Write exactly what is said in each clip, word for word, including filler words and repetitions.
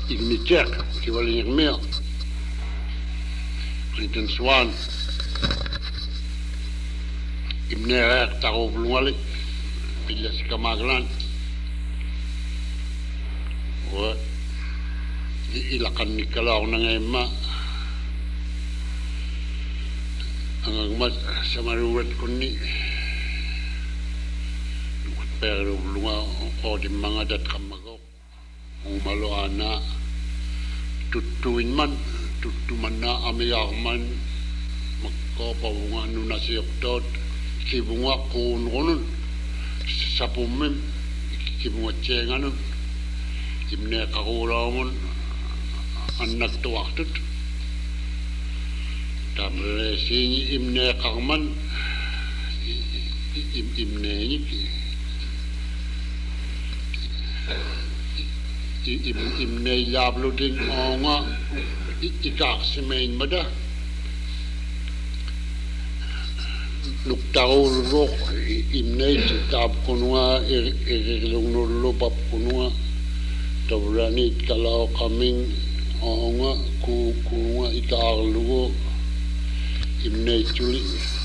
ignitek ki waling mer Clinton Swan imner taro blumali pila si kamaglan wa ilakan ni kalaw na ngema ang agmat sa maruwet kunni pero bluma ko di mga dat kamagok umalo ana tutuin man tutuman na amiyakman magkapawungan nun na siyoktot kibunga kun kunun sa pumim kibunga tsengan nun imne kakulamun anak tuwaktut tamre sini imne kakman imne ini imne labluding onga ikak semen mada nuktaul rok imne tab kunwa irilung nulu bab kunwa tawranit kalau kaming onga ku kunwa ikak lugo imne culi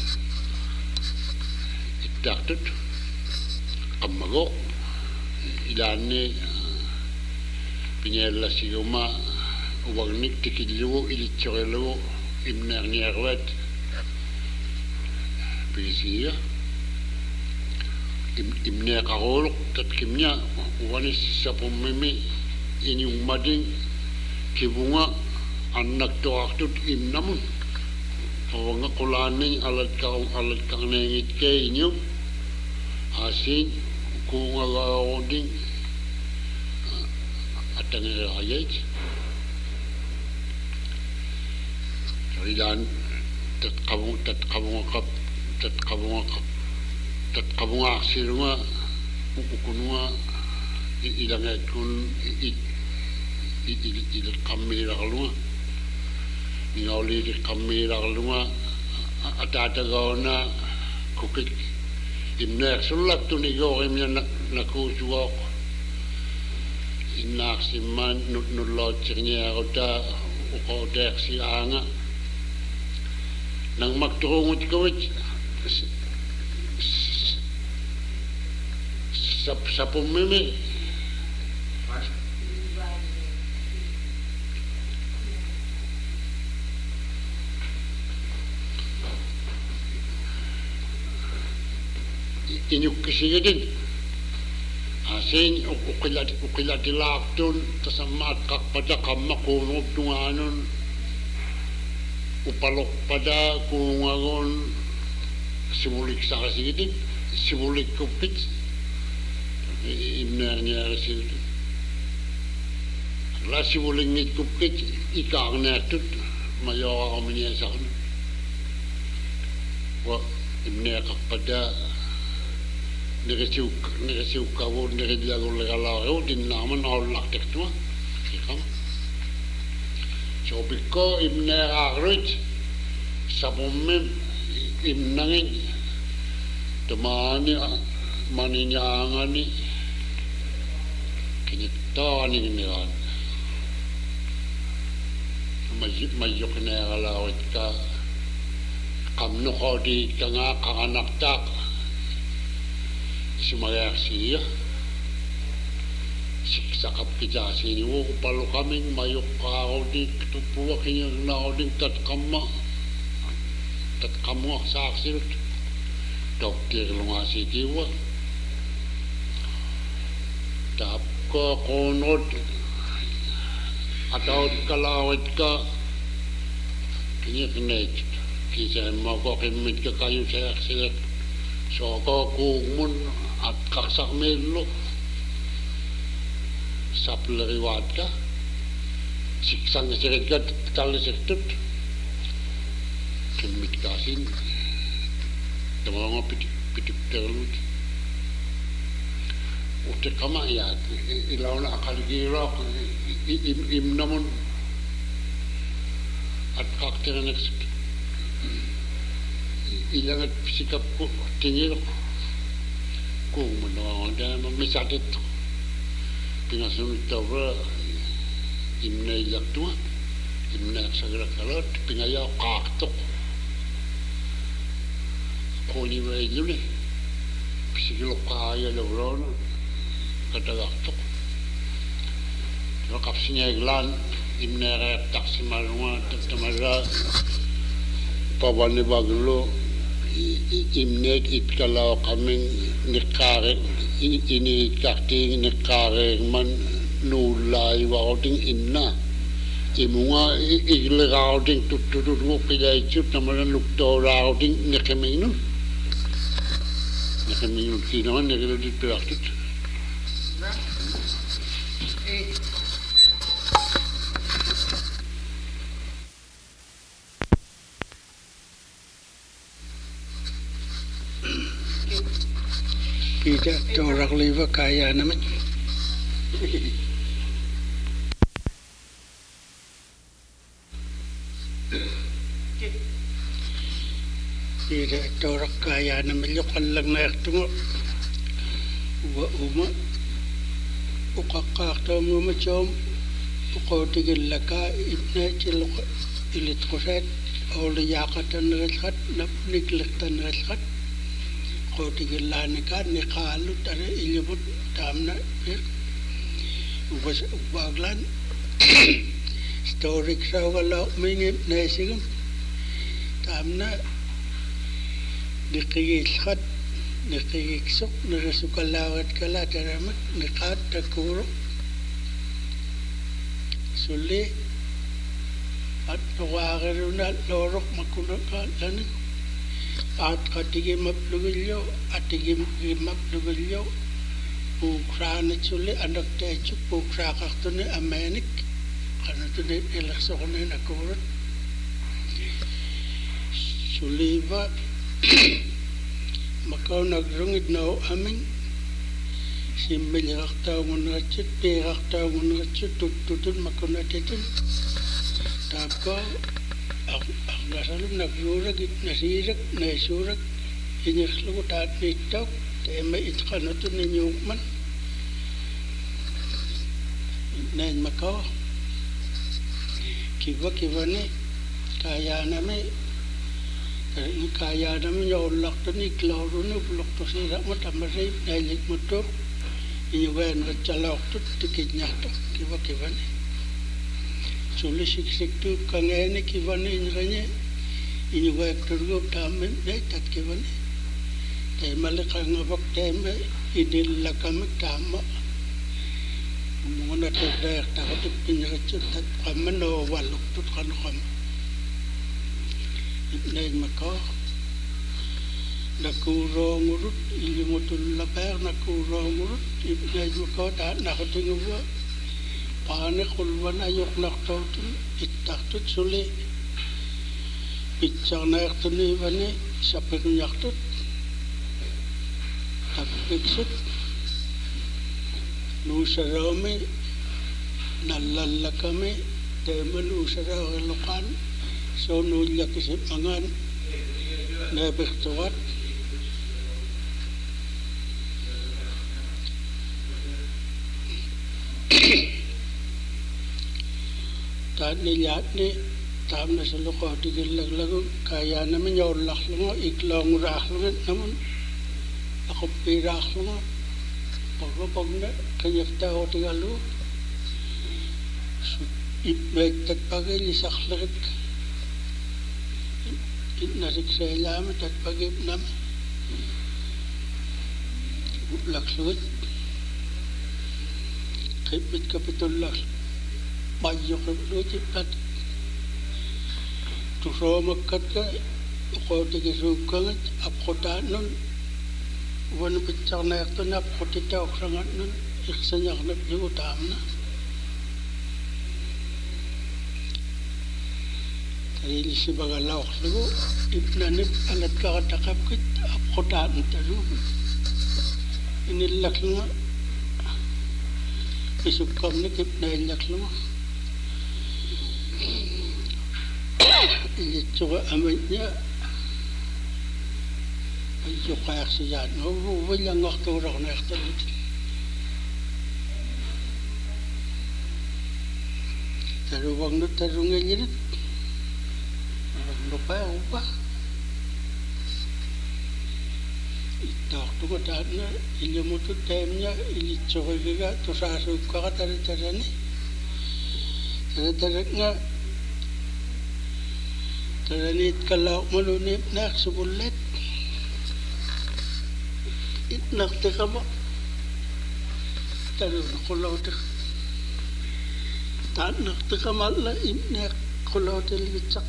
itaktut kamagok ilane pinyela siguma wagnik tikillugo ilitsorellugo imnerniarwat pisiya imne karolok tatkimnya wanis sapumimi inyung mading kibunga anak toaktut imnamun awanga kulani alat kaung alat kanengit ke inyung asin kunga gaoding atangere hayat rilan tat kabung tat kabung kap tat kabung kap tat kabung aksirunga ukununga ilanga kun i i i kamera kalunga ngauli di kamera kalunga atata gaona kukik imner sulak tu nigo imnya nakusuwa inak siman nut nulot cirnya kota uko dek si anga nang magturungot kawit sa sa pumimi inyuk kisigadin asin ukilat ukilat ilaktun tasamat kakpada kamakunog tunganon upalok pada kungagon simulik sa kasigadin simulik kupit imnernya kasigadin la simulik ngit kupit ikang netut mayo kaminya sakna wa imner kakpada Niresiuk, niresiuk kau nirediago legalau din naman Allah tektua, ikam. So biko imne agrit, sabumim imnangin, temani maninyangani, kinita ni niran. Majik majuk legalau itka, kamno kau di tengah kanganak tak. Sumayaksi ya siksa kapija sini wo palu kaming mayok kau di tupuwa kinya nao ding tat kamma tat kamwa saksi dokter lungasi kiwa tap ko konot atau kalawat ka kinya kinet kisah mau ko kimit ka kayu saksi so ko kumun at kaksak melo sapleriwat ka siksang sirit ka kalisektut kimit kasin tamang pitik pitik terlut utek kama ya ilaw na akaligirok im im namun at kakter next ilang at sikap ko tingin kung mano da mamisatit pinasunod tawra imne ilaktua imne sagala kalot pingaya qaqtoq qoni wailune pisigilo qaya lawrona katagaqtoq raqapsinya iglan imne raq taksimalwa tamara pawani baglo imne itkala kaming nikare ini takting nikare man nulai wauting inna imunga igle routing tuturu pilai chut namana lukto routing nekeminu nekeminu kino nekelo dit praktit kita torak leva kaya naman kita torak kaya naman yung lang na ito wa uma ukakakta mo machom ukotigil laka itna chilok ilit kuset awli yakatan reskat napnikliktan reskat kotigilani kan ni kalu tare ilyubut tamna pir ubas ubaglan story krawala mingip nasigum tamna diqiyilkhat diqiyiksuk nirasukalawat kala taramak niqat takuro suli at nawagaruna lorok makunakalan at katigim maplugilyo atigim maplugilyo ukrana chuli anak techu ukrakakhtune amenik kanatune ilaksokone nakurut suliva makau nagrungid nao aming simbilyaktaw ngunachit piraktaw ngunachit tututun makunatitun tapko ang nasalum nagrurag nasirak naisurak inyakluko taat nitok tema itkanatun ninyukman nain makau kiva kiva ni kaya namin kaya namin yung lakto ni klaro ni bulokto sira mo tamarip nailig mo to inyuwain at chalokto tikid niya to kiva kiva ni suli siksik tu kangeni kiva ni inyukanya inyuwain turgo tamin na itat kiva ni tayo malikang abak tayo may inila kami tama mga natagdayak takot pinakachot at kami na walok to kano kami nain makau nakuro ngurut ilimutul lapar nakuro ngurut nain makau taat nakatingwa paane kulwan ayok naktautun ittaktut suli itsang nayaktuni bani sapir nyaktut tapiksut nusarami nalalakami teman usara lokan so nulya kisip angan nebektuat tan nilat ni tam na saloko tigil laglago kaya naman yung laklungo iklong raklungo naman ako piraklungo pagpapag na kanyakta ko tigalo ipmektat pagil isaklagit narik selama at pagib nam laksud kipit kapitulak bayo kapitulak pat turo makat ka ko tigisugkan apkota nun wan pitsak na yakto na apkotita oksangat nun iksanyak na piutam na Kali si bagalaw lagu ipnanip alat kakatakap kit apkotaan talu inilak nga isukam ni ipnailak nga initsuka amit niya ayok kayak siya no walang akturak na yaktalit taruwang no tarungan nirit no pa upa itaktu ko na ilumutu temnya ilitsokiga to sasu ka tare tarani tare tare nga taranit kalau malunip nak subulet it nakte kamo tarun kulauter tan nakte kamalla imnek kulauter litsak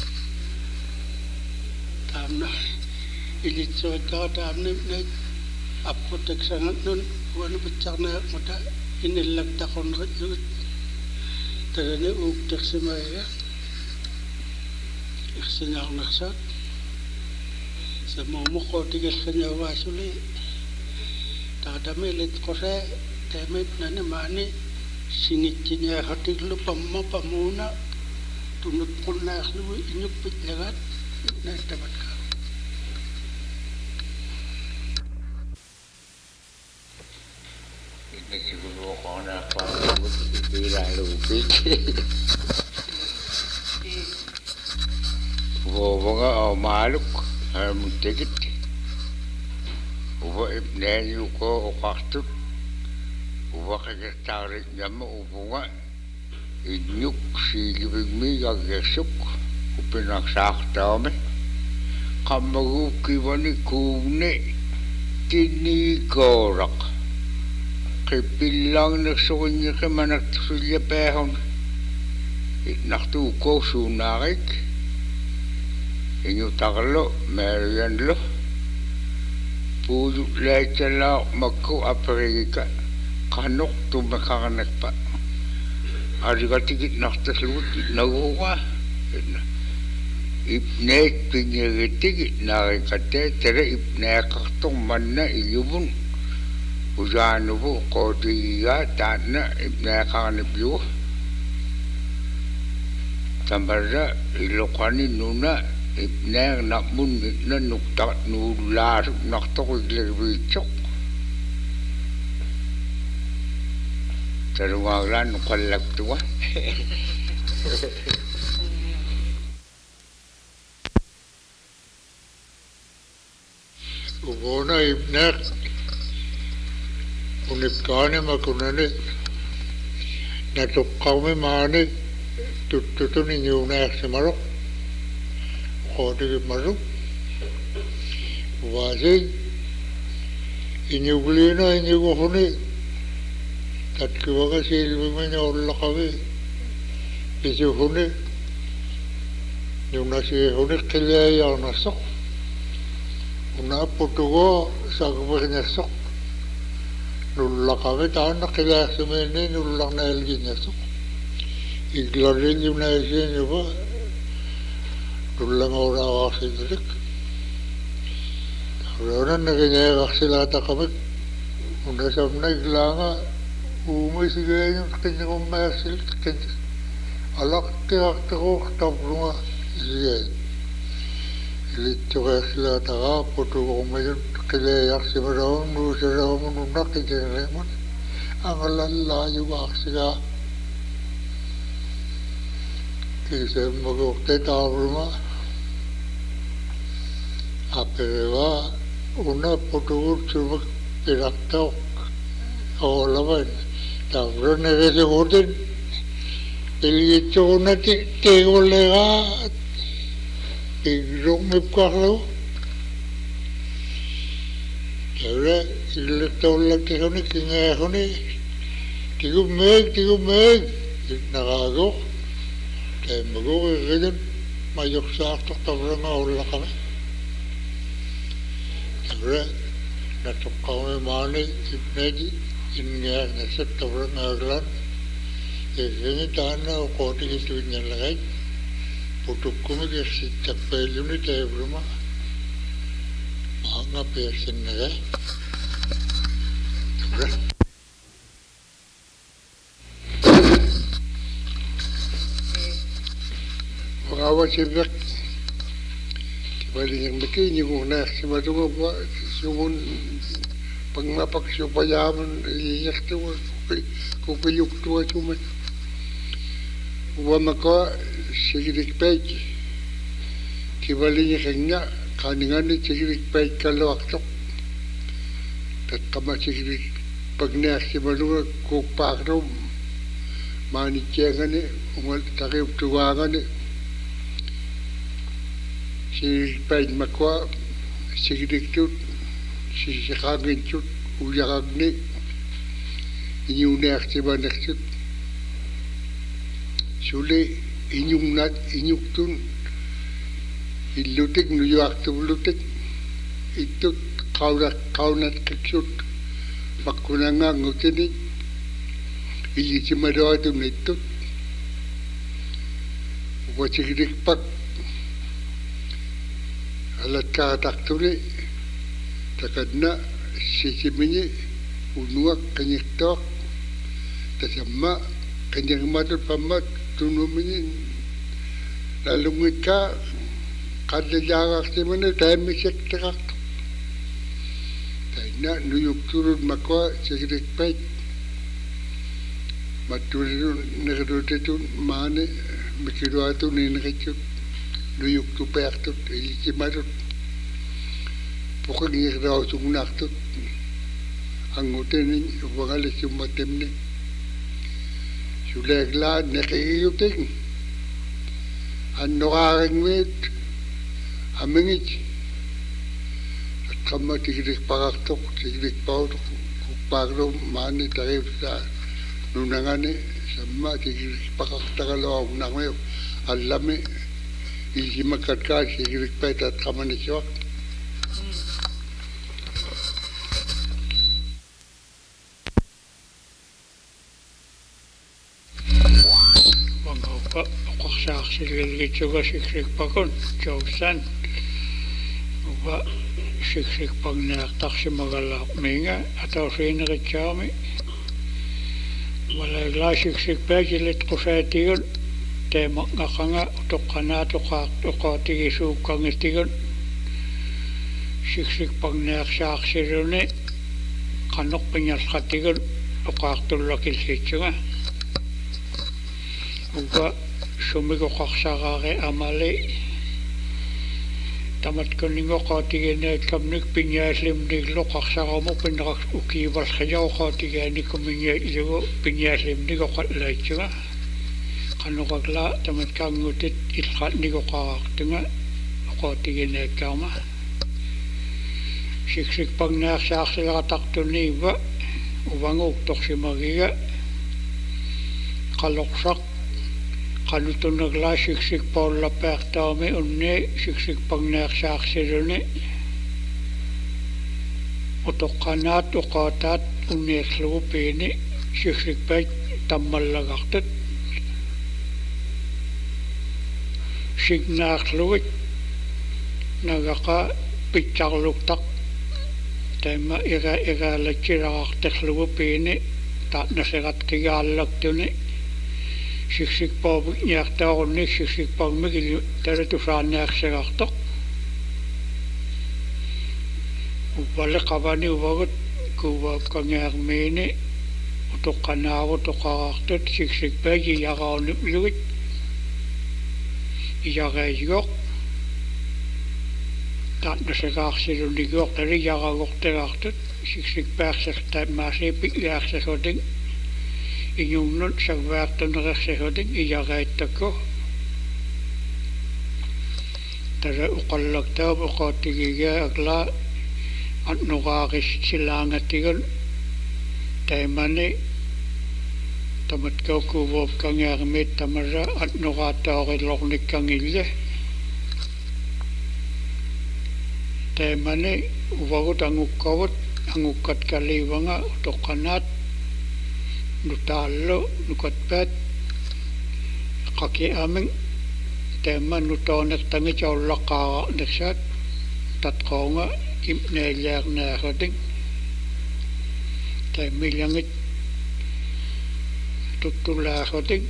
tamna ilitso ka tamne ne apotek sangat nun wan becak na mata inilak takon rit tarane uk teksemaya iksenyang naksat semua mukho tiga senyawa suli tak ada milit kore temit nane mani singit cinya hati lu pamma pamuna tunut punah lu inyuk pitlagat na dapat ka ini siguro ko na pa bila lupit Uwa o maluk mutegit uwa ibnani uko uqartut uwa qaqtarik nyama upunga inyuk silibigmi gagesuk upinak saaqtaame qammagu kivani kuune tini korak qipillang naqsuginni qimanaqtusulya paahun naqtu uko suunaarik inyo taklo merian lo puju lecela makko aprika kanok tu makakanak pa ariga tikit naktas lut naguwa ipnet pinyegitik narikate tere ipne kaktong manna ilubun ujano bu kodiya tanna ipne kakanip yu tambarra ilokani nuna ibnang nakmun na nuktak nular naktok iglerbicok tarungaglan nukalak tuwa ubona ibnak unipkane makunane natukkame maane tuttutuni nyunak semarok Kode maruk, wajib inyuglina inyugohuni, tat kiwaga silbimanya Allah kawe, bisuhuni, nyunasi huni kilaya nasok, una putugo sagwagnya sok, nulla kawe tahan kilaya semene nulla naelginya sok, iglarin yunasi nyuba. Tulang orang aksi teruk, orang negara aksi lata kami, unda samna iklanga, umai sigaya kenya komersil kenya, alak tiak tiak tak rumah sigaya, ilit juga aksi lata ka, putu umai kenya aksi merawan, nusa rawan unda kenya leman, angalan laju aksi ka, kisah magokte tak rumah. Apeva una putur chubak pirakta olavan tavro negese gorden pelicho una te te golega pigro me parlo ahora il tolla que hone que ne hone tigu meg tigu meg nagago te mago geden mayok sa tavro ma ola kame Re, natukau mani ibnedi inga nasab tabrang aglan, ini tanah koti itu nyalakai, putukku mungkin setiap pelu ni tebruma, manga persen naga, re. Mengawas sibuk. Bali yang mungkin yung nak si madunga ba sumun pangmapak supaya man iyak tu ko payuk tu cuma Uwamako sigirik pej kibalinya kengnya kaningani sigirik pej kalau aktok tat kama sigirik pagnak si malunga kukpakrom mani cengane umal takip tuwangane sigirik pej makwa sigirik tut si sikangin tut uyakagni inyunak si banak tut Sule inyung nat inyuk tun ilutik nuyuak tu lutik itu kaunak kaunat kecut makunanga ngutini ili cimadoa tu itu wajib pak alat katak tu ni takadna sisi mini unuak kenyek tok tasama kenyek matut pamat tunumini lalu mereka kada jarak si mana time sek terak taina nuyuk turun makwa segirik pek maturun negeri tu mana mikiru atu ni negeri nuyuk tu pek tu ili cimarut pokok ni kerja sungunak tu anggota ni wangali cuma temne sudah glad nekiyuting ano karing wit amingit at kama tigirik pakaktok tigirik pautok kupagro mani tarif sa nunangane sama tigirik pakaktakalaw nangmayo alame isi makatka tigirik pet at kama niswak Paksak sigirik juga siksik pakun jausan uba siksik pagnak taksi magalak minga atau sini kecami walai la siksik pejilit kusetigun temak ngakanga untuk kana tukak tukati isu kangitigun siksik pagnak sak sirune kanok penyas katigun tukak tulakil sitsunga uba sumiko kaksakake amale tamat kuningo katigene kamnik pinyaslim diglo kaksakamo pinrak ukibas kajaw katigene kuminya ilugo pinyaslim digo katlaichunga kanokakla tamat kangutit ilkat digo kakaktunga katigene kama siksik pagnak saksila kataktuni ba ubangok toksimagiga kaloksak Kalau nagla siksik paula pertame unne siksik pagnak saksirune otok kanat okatat unne slupene siksik pek tamalagaktet signak sluit nagaka picharluktak tema ira ira lachirak teslupene tat naserat kigalak tune siksik pabuk nyakta onne siksik pagme gili tere tu franak seraktok ubale kabani ubagot kuba kanyar mene untuk kanawo to karakter siksik pagi yaga onne luit yaga yok tat nasekak sirundi yok tere yaga gok terakter siksik persek tat masih pik yak sekoding inyong nun sa werten reksehuding iyarait ako tara ukalak tao ukatigige agla at nukakis silangatigan taimani tamat kau kubob kang yarmit tamara at nukatawag loknik kang ilye taimani uwagot ang ukawot ang ukat kaliwanga utokanat nutalo nukatpet kaki aming tema nutonek tangi jawlaka neksat tatkonga imneler nerading temi langit tutulading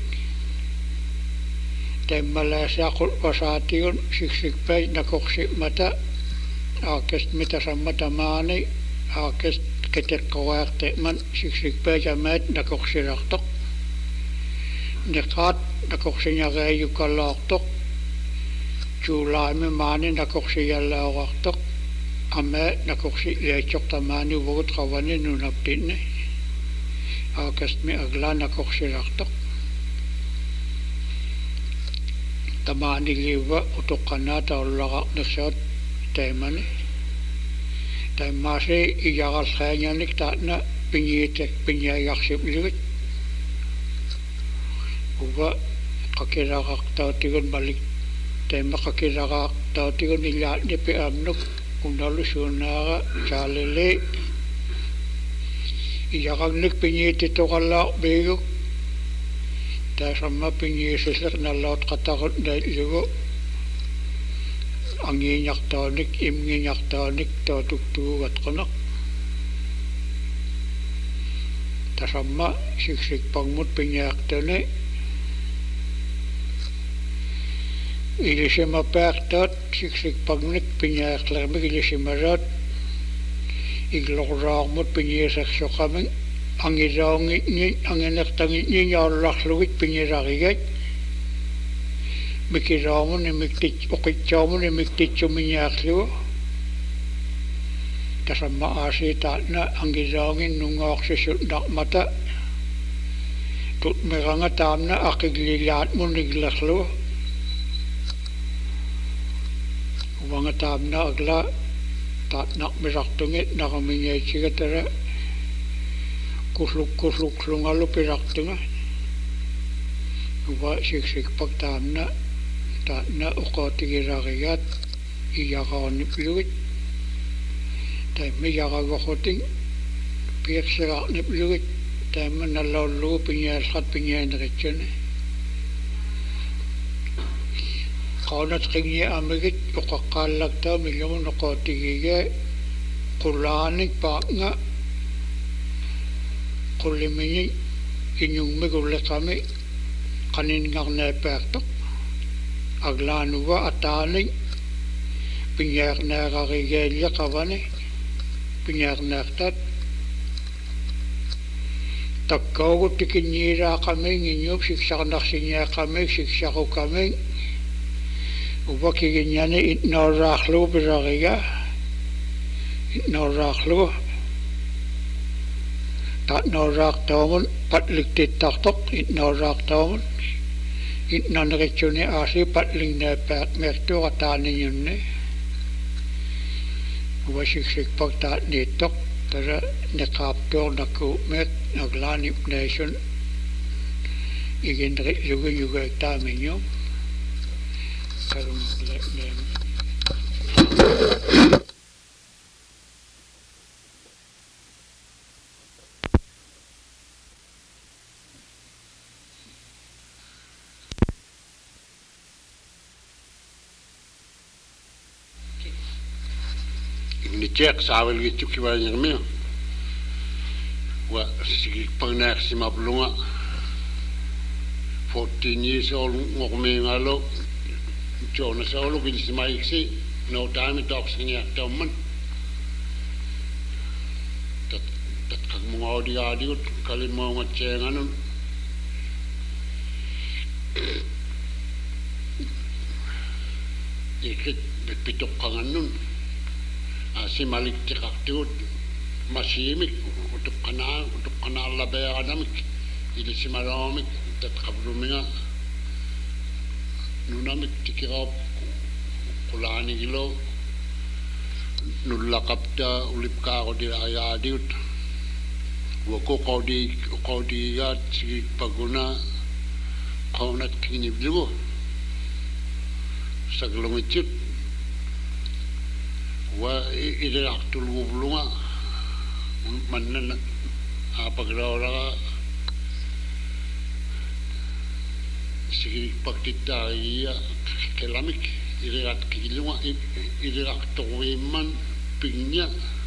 tema lasa kul pasation siksik pay nakoksik mata akest mita samata mani akest ketek kawarte man siksik peja met na koksiraktok nekat nakoksinya kayu kalaktok July me mani nakoksi yalawaktok ame nakoksi lechok tamani wogut kawane nunaptine August me agla nakoksi raktok tamani liwa utokana taulagak nasot taimani taimasi iyagal khayanyanik tatna pinyitek pinyayaksip liwit uwa kakiragak tautigun balik taima kakiragak tautigun ilat nipi amnuk unalu sunaga chalele iyagak nik pinyiti tokalak beguk ta sama pinyisislak nalaut katakot dailugo anginyak taunik imginyak taunik tautuktugat konak ta sama siksik pangmut pinyak tane ilisima paktat siksik pagnik pinyak lamig ilisima rat iglogramut pinyesak sokaming angirang ni angenak tangi ni yarlakluit pinyeragigat mikiramun ni miktit okitchamun ni miktit chuminyaklu tasama asita na angirangin nungaksusut nakmata tut meranga tamna akiglilat mun iglaklu Wanga tamna agla tat nak miraktungit nakaminyay sigatara kusluk kusluk lungalu piraktunga uwa siksik pag tamna tatna ukotigiragiyat iyakanip luwit taimi yakagakoting piyaksiraknip luwit taimi nalawlu pinyaskat pinyanritsune Kaunat kingye amigit ukakalagta milyon ukotigige kulanik pa nga kulimini inyong migulit kami kanin nga nepektok aglanuwa ataning pinyak na kakigelya kawane pinyak nektat tagkaw tikinyira kami nginyop siksak naksinya kami siksako kami Uwa kiginyani itnoraklu biragiga itnoraklu tatnorak tamun patliktit taktok itnorak tamun itnanritsuni asi patling nepet mertu katani yunne uwa siksik pag tat nitok tara nekaptor naku met naglanip nation iginrit yugi yugi taminyo Karun lek nem. Ini cek sawel gitu kiwanya kami. Wa sigi pangnak si mablunga. fourteen years old ngokme ngalo. Jona solo gil si maiksi no time talks ni ataman tat tat kag mga odi adi ut kalin mo ngachengan ikit pitok kanganun asi malik tikaktiut masimik utuk kanal utuk kanal labe adamik ili si maramik tat kabruminga nunamik tikirap kulani gilo nulakapta ulip ka ko di ayadiut wako ko di ko di yat si paguna kaunat kini bigo saglungit wa idraktul wublunga manna apa grawra Sigi paktita iya kelamik irirat kilunga irirak toweman pingnya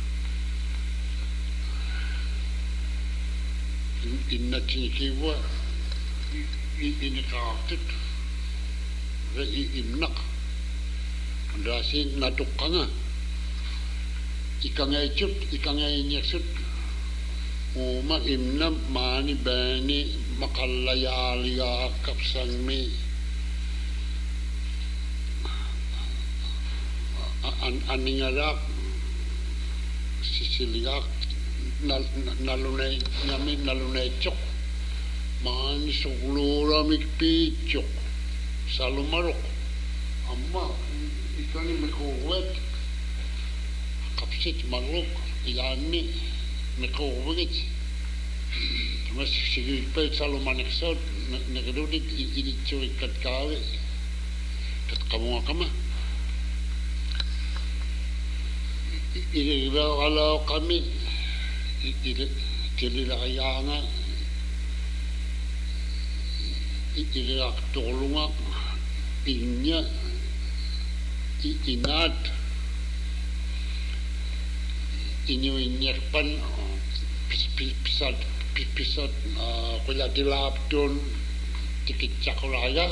inna tinikiwa ini karakter ve imnak dasi natukanga ikanga icut ikanga inyeksut uma imna mani bani makalayaliya kapsangmi an aningarak sisiliak nalunay namin nalunay chok mani suglura mikpichok salumarok amma ikani mikuwet kapsit maluk yani mikuwet mas sige pa salumanik sa nagdudit ilitsoy katkawe kat kamu kama Ila kami kililakayanga ilak tulungak inya inat inyo inyakpan pisat pisat kula dilapton tikit cakulaya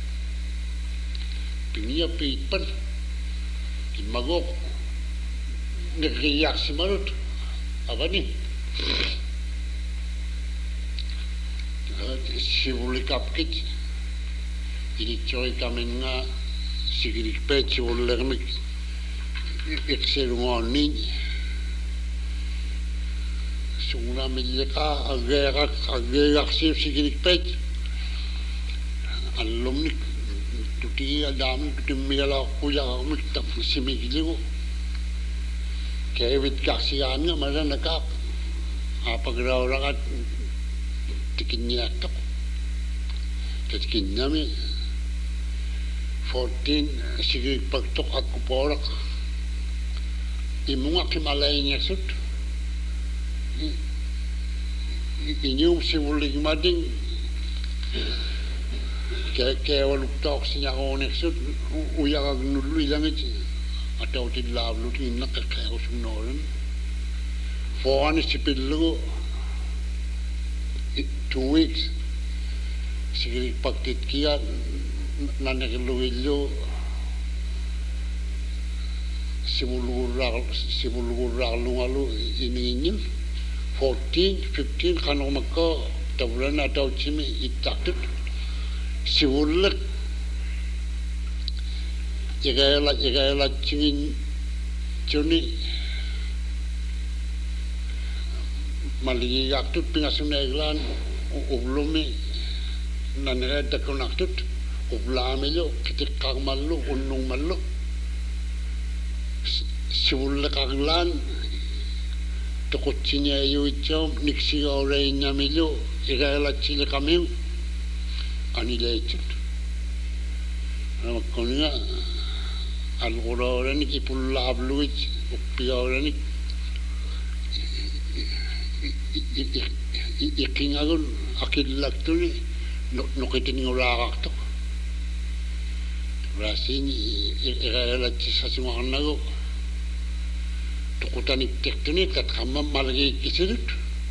pinya pipan imagok nagriyak si Marut apa nih si ulikap kit ini coy kami nga sigirik pet si ulik mik ekserungoni sungna milika agerak agerak si sigirik pet alum nik tuti adam tuti mila kuya mik tak si migiligo Kevit kaksihan nga mara nakap apagraw-rakat tikin niya tok tikin nami fourteen sige pagtok ako porak imunga kimalay niya sut inyong simulig mading kaya kaya waluk tok siya ko neksut uyang agnuloy lang iti atau di lalu di nak kekau semnoran, four ni sipillu, two weeks, segeri pakit kia, nana keluilu, simulur simulur lungalu ini ini, fourteen, fifteen kanong maka tabulan atau cimi itakut, simulur Jika jika cingin cuni maligi yaktut pingasuna iglan ublumi nanere dakunaktut ublamelo kitikang malu unung malu sibulle kaglan tokutsinya yu ichom niksi ore nyamilo jika chile kami anile chut amakonya Al-Qur'an ni ipulla abluj upiyaran ni ikingagun akilak tu ni nukitin ngurakak tu rasin iralat sa sumakan nago tukutan itik tu ni kat kama malagi kisidut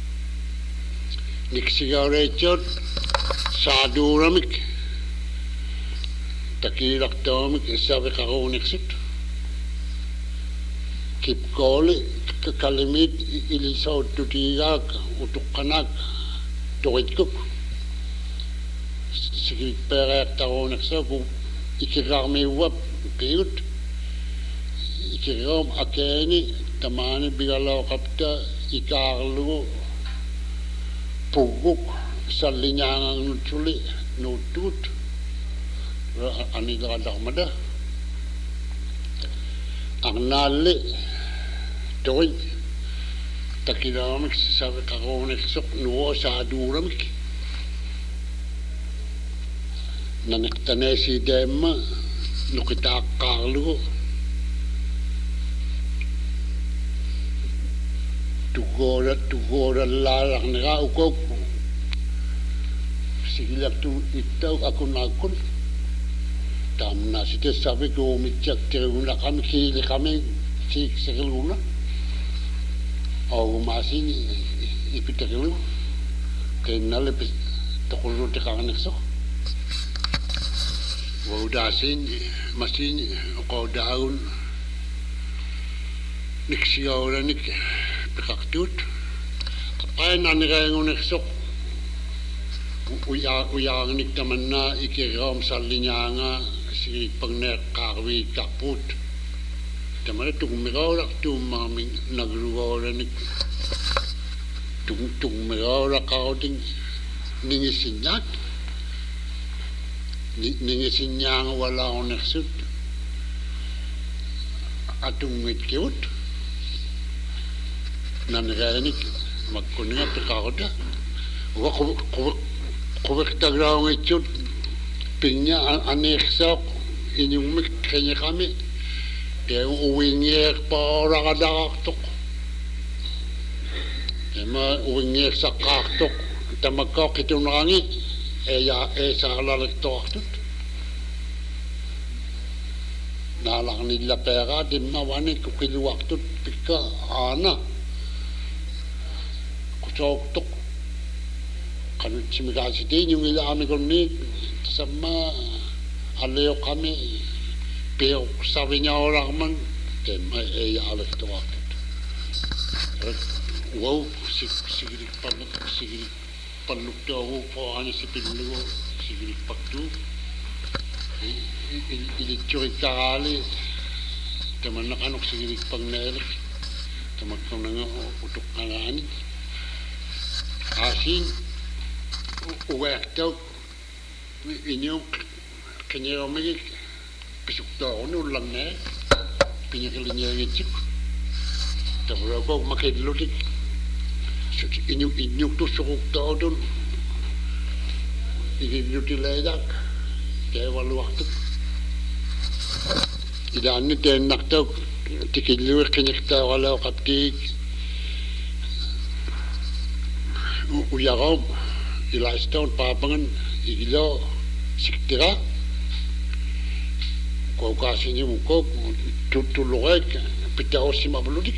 niksigaurechot saduramik Takirak tawamik sabi kakauniksit. Kip koli kalimit ilisaw tutigak utukanak tukitkuk. Sige perak takoniksa ku ikirami wap piyut. Ikiram akeni tamani bigalaw kapta ikarlu puguk sa linyangang nutuli nutut. Ani dadak mada ang nali toy takiramik sabi kakonik sok nuo sa aduramik naniktane si Dema nukitak karlo tugora tugora lalak naka ukok sigilak tu itaw akun akun tamna site sabi ko mityak tiruna kami kili kami sik sekeluna au masin ipitakelu kenal lepis takulu tekanek so wa udasin masin ko daun niksi ora nik pekaktut apa kain anrengunersok uya uyangnik tamanna ikiram sallinyanga si pagner karwi kaput tamara tugmirawrak tumaming nagruwaranik tung tugmirawrak kauting ningisinyak ningisinyang wala onersut atungit kiut nanrenik magkuninga pikauda wa kubik tagraw ngitut pinya aneksak inyong kanya kami yung uwingek pa rakadaktok ema uwingek sa kaktok tamagkaw kitunangi eya e sa lalagtok nalang nila pera di mawani kukiluwak tut pika ana kusoktok kanut simikasi din yung ila kami kunit sama aleo kami pero sabi niya orang man kaya may eya alagtok wow sigirik panuk sigirik panuk daw po ano si pinulo sigirik pagdu ilitsuri kakali teman nakanok sigirik pagnelik teman kong nga utok kanani asin uwek daw inyo kanya umigik pisuk daw nulang na pinyakilinya ngitsik tapos ako makidlutik inyo inyo to sukuk daw dun inyo kaya walu waktu idan ni tenak daw tikilur kinyak daw wala kaptik uyarom ilastaw papangan igilo siktira ko kasi ni muko tutulurek pitaw si mabludik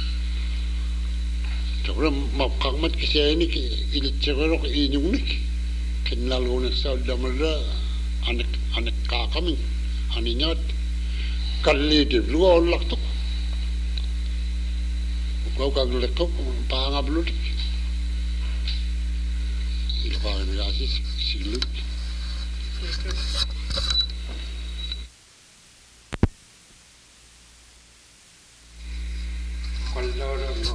Tapi mapakmat kasi ini ilitsirok inyunik kinlalunak sa damara anak anak kakaming aninyat kalidi luwa laktok kau kaglekop pangabludik ilfaan gasi silut kalau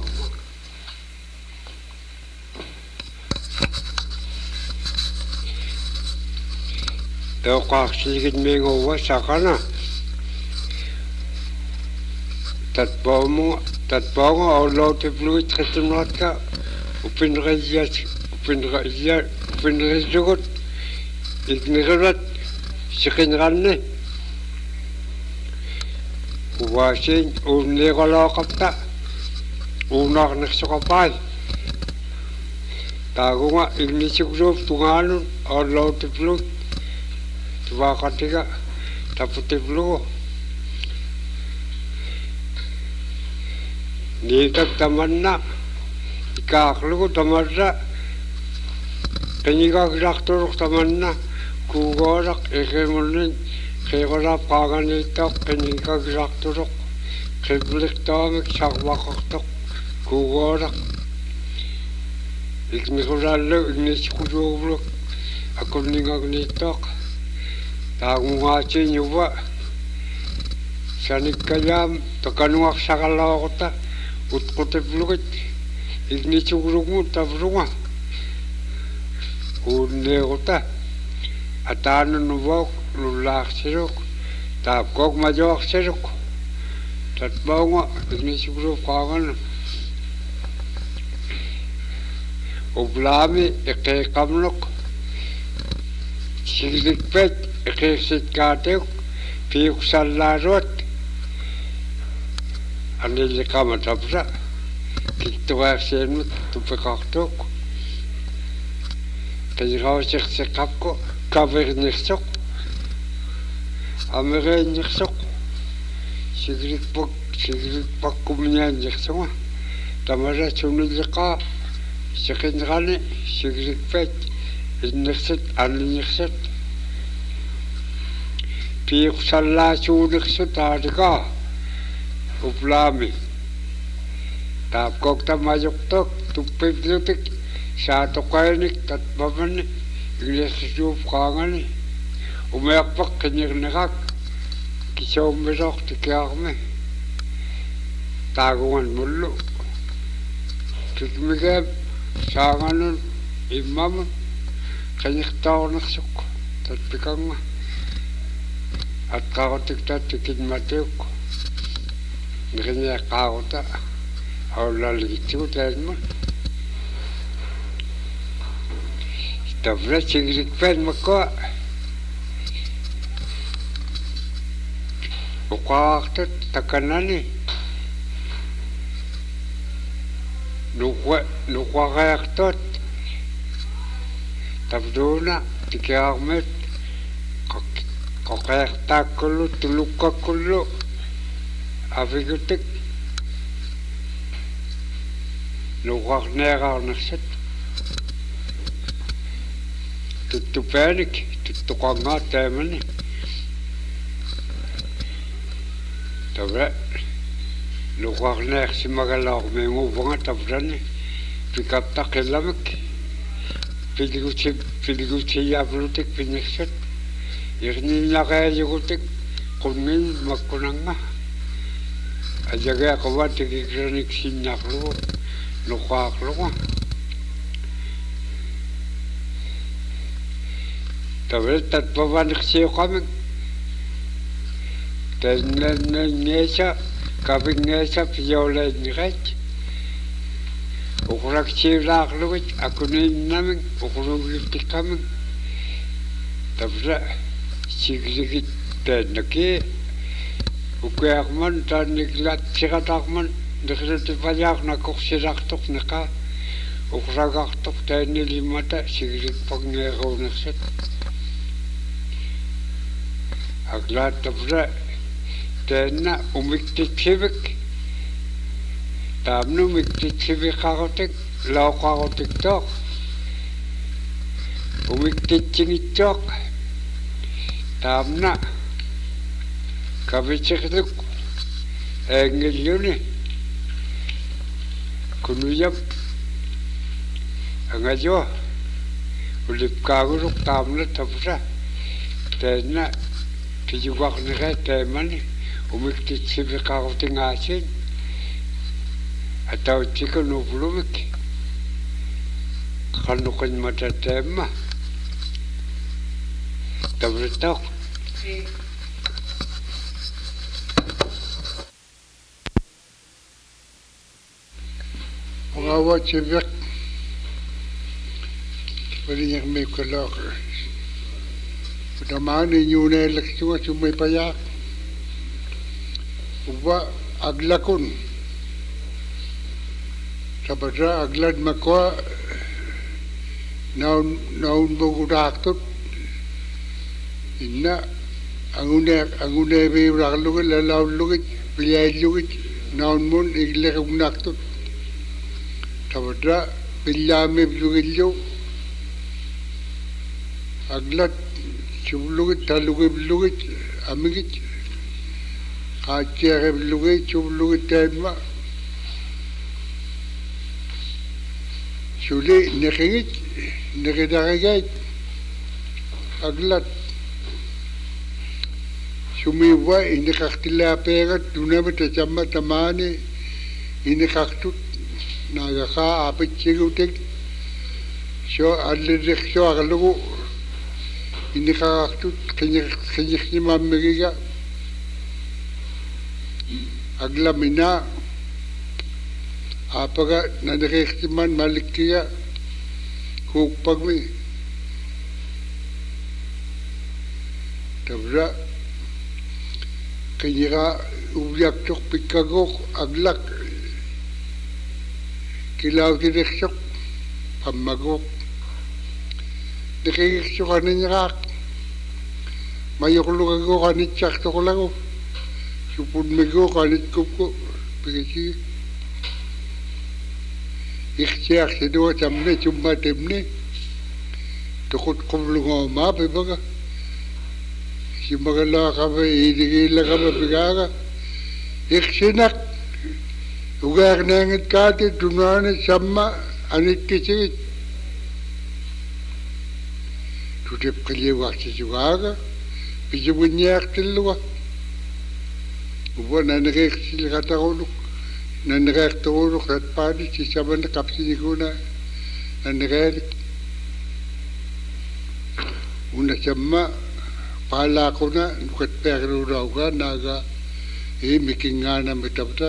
Tau kaksikit mengawa sakana. Tatbaw mo, tatbaw nga Allah te fluid katunat ka. Upin rejat, upin rejat, upin rejugot. Ignirat, sikin ranne. Uwasin, unne kalakap ta. Unak nagsakapay. Tago nga, ignisugrup tunganon, Allah te fluid. Tuwa katiga taputi bluo nikak tamanna ikaklu tamarra kaniga graktorok tamanna kugorak ekemulin kegora paganitok kaniga graktorok keblik tamik sakwakaktok kugorak iknikuralo igniskurublok akuningag nitok Tangungasi nyuba sanik kayam takanuak sakala kota utkote blukit igni chugrungu tabrunga unne kota atanu nubok lulak siruk tapkok majok siruk tatbaunga igni chugru kangan ublami eke kamlok silik pet Eksit kateuk piuk salarot anil kama tapra kitwa sen tupekaktok kajraw sik sekapko kaver nirsok amere nirsok sigrik pok sigrik pakumnya nirsok tamara chunulika sikinrane sigrik pet nirsit anil nirsit Piuk salla sunik sutadika uplami tapkok tamayuk tok tuppiplutik saatoqainik tatpamani igliassisuuf qaangani umiarpaq qinirneqak kisoommisoortikiarmi taagungan mullu tikmigaap saanganun immamun qinirtaornersuk tatpikanga atqarutiktaattikitmatiukku ngiñeqqaaruta aulalligitsigu taanma tavra sigirikpan makua uqaartut takanani nuqwa nuqwaqaartut tavduuna tikiarmet qoqeertaakkullu tulukkakkullu avigutik nuqarneeqaarnersat tuttupaanik tuttuqangaa taamani tavra nuqarneersimagalaarmiinguuvanga tavrani pikaptaqillamik piliguti piligutsiyaaplutik pinirsat irniinaqaayugutik qunngin makkunanga ajagaaqava tikikranik sinnaarlugu nuqaarlugu tavra tatpavaniqsiuqamik tannanneesa kapingeesa piyolainniqat uquraksiulaarlugit akuniinnamik uqurugiltikkamik tavra sigligit taannaki ukiarman taanniklatsiqataarman niqilutipajaarnakorsilartoq neqa uqragartoq taannilimata sigligpagneeruunersat aklaat tavra taanna umiktitsivik taamnu miktitsiviqarutik laoqarutiktoq umiktitsingitsoq taamna kavitsirluk aangilluni kunuyap angajo ulipkaaguluq taamna tavra taanna piyuqarneqa taamani umiktitsivikarutingaasin atautsiku nuuplumik qannuqinmata taamma tavrataq Ongawa tsivik valingermiukkalaaq Utamaani nyuuneellaksuga summipajaaq uwa aglakun tapatra aglad makua naun naun boguraaqtut inna angune angune viuraqlugit lalaulugit pillaillugit naunmun iglerugnaqtut tapatra pillaamivlugillu aglad sublugit talugivlugit amigit qaattiarivlugit sublugit taanma suli neqigit neqitarigait aglat sumiwa iniqartilaapeegat tunama tasamma tamaani iniqartut naagaqa apitsiigutik so allirriqsuarlugu iniqarartut qiñiqñimammigiga aglamina apaga naniqiqtiman malikkiga huukpagmi tavra qiñiqa uviaqtuq pikkaguq aglak kilautiriqsuq pammaguq niqiqiqsuqaniñiqaaq mayuqlugaguq anitsartoqlagu supunmiguq anitkupku pikisi iqsiaqsinua tamni summatimni tuqutqumlugoomaa pipaga simagalaaqava iidigiillaqava pigaaga iqsinak ugaarnaangit kaati tunaane samma anikkisiit tutepqiliuartisuaaga pisugunniartilluga uwa nanereersilqataruluk nanereertoruluk ratpaani sisamana qapsinikuna nanereerik una samma paalaaquna nukatpeerluulauga naaga e mikingaana mitapta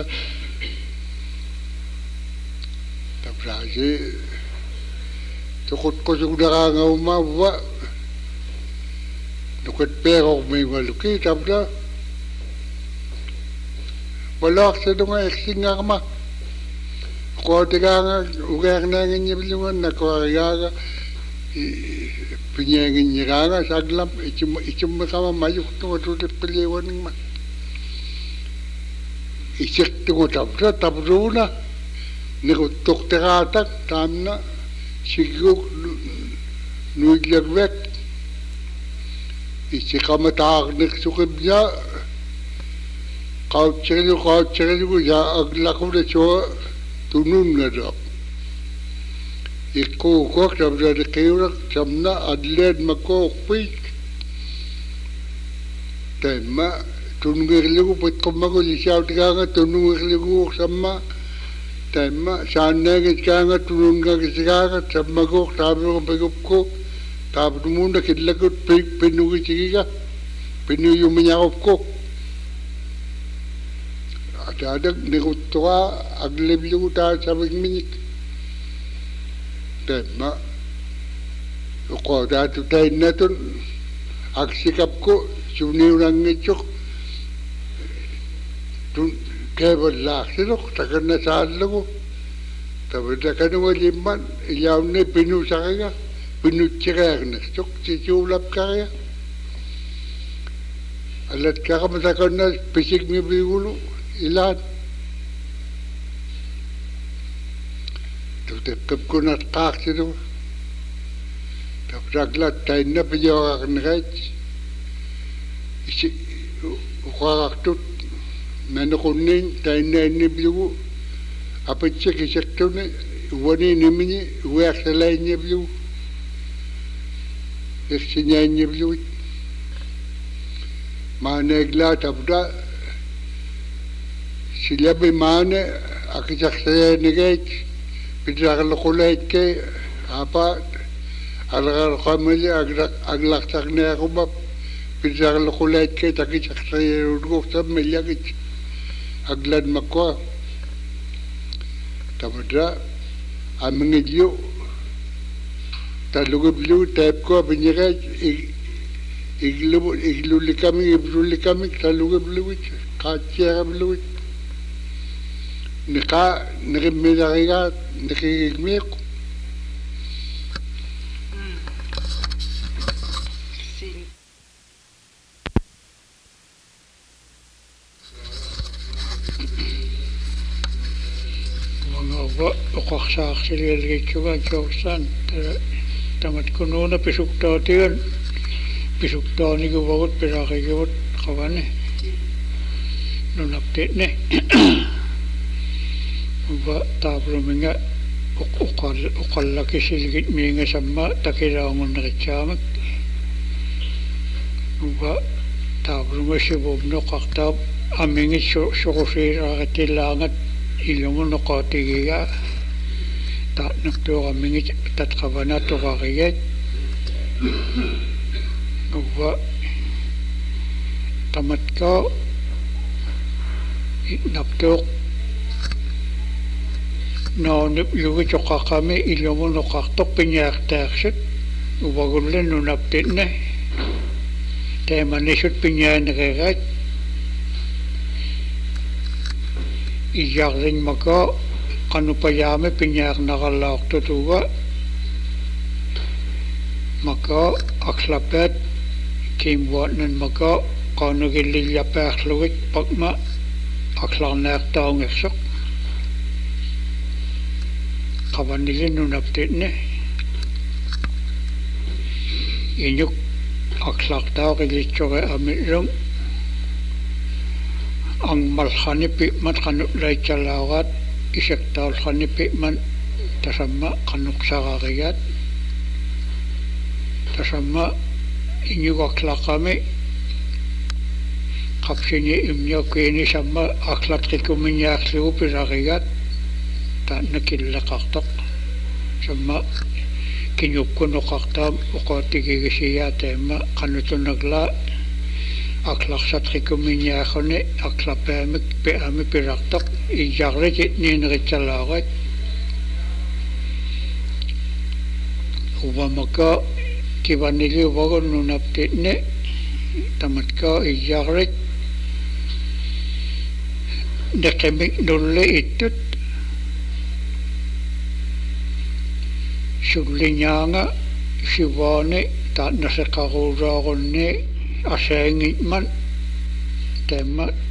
taptaasi tuqutqusugnaraangauma uwa nukatpeerormiingaluki tapta walaaqsadunga eksingarma qootigaanga ugeernaanginñivilugan nakuarigaaga pinyaanginñiraanga saglam ichum ichummiqama mayuqtuga tutipqiliuaningma isirtugu tapta tapruuna niquttuqtiraatak taamna siguk nuillagvek isiqamataarniqsuqimya qautcherilu qautcherilu ya aglaquna soo tununngaloq ikkuukoq taptaniqiuraq samna adleed makoorpiik taimma tunungirligu pitqummagu lisautigaanga tunungirliguuq samma taimma saannaagitkaanga tunungagisigaanga sammaguuq taapiruqpigupku taapnumuunda killagut pik pinnugisigiga pinnuyumiñaqupku ataadak niquttuqa aglevligu taasavigmiñik taimma uqootaatu tainnatun aksikapku suniurangitsuq tun keevallaaqsiluq takanasaallugu tavatakanuwalimman ilaunne pinusaqiga pinutsireernersuq sisuulapkaria alatkaqamasakannas pisigmivigulu ilaan tuteqqipkunat qaaqsilugu tapsaqlat tainna piyoqarnerait isi uqarartut nanuqunnin tainnainnivilugu apitsikisirtuni uwani nimiñi uiarsalaiññivilugu irsiñaiññivilugut maaneeglaa tapta silabi maane akisaqsayaanigait pitarluqulaikke apaat alaqarqamili aglaqsaqniaqumap pitarluqulaikke takisaqsayaanurguqsammillagit agladmakua tapta amingillu talugiblu taipkua piñiqait iglu iglulikamik iblulikamik talugibluit qaatsiaqabluit niqa niqimmilarigaat niqigigmiiq Wa uqaqsaaqsililgitsuga jawsan tamat kunuuna pisuktaatigan pisuktaaniguvagut piraqigivut qavane nunapte'ne uva taapruminga uqal uqallakisilgit miinga samma takiraangunneqitsaamak uva taaprunga sivumnoqartaap amingit suqusiiraaqatillaangat ilungun noqaatigiga taatnaqtuuqammingit tatqavana tuqaqigat uva tamatka naptuuq naanip lugituqaqami ilungun noqartoq piñaartaarsut uvagulle nunaptinne teemanisut piñaaneqerat ijarlinmaka qanupayaami piñaarnaqallaortutuga maka akslapaat kiimwaatnan maka qaanugillillapaaxlugit pakma aklarnaartaungersoq qavanili nunaptinne iñuk aklartaaqilitsuqe amillum angmalkhanipi mat qanut laitsalaarat isaktaulkhanipi man tasamma qanuqsarariat tasamma inyugaklaqami qapsini imniakuini samma aqlatrikuminiaarlugu pisariat taannakillaqartoq samma kinyukkunoqartaam uqaattigigisiyaataamma qanutunagla aqlarsatrikuminiaaruni aqlapaamik piami pisartoq iyarliti niineritsalaarat uvamaka kivaniliuvagun nunaptitni tamatka iyarlit neqimik nulli ittut sullinyaanga sivaani taatnaseqaruuraagunni asaangitman taamma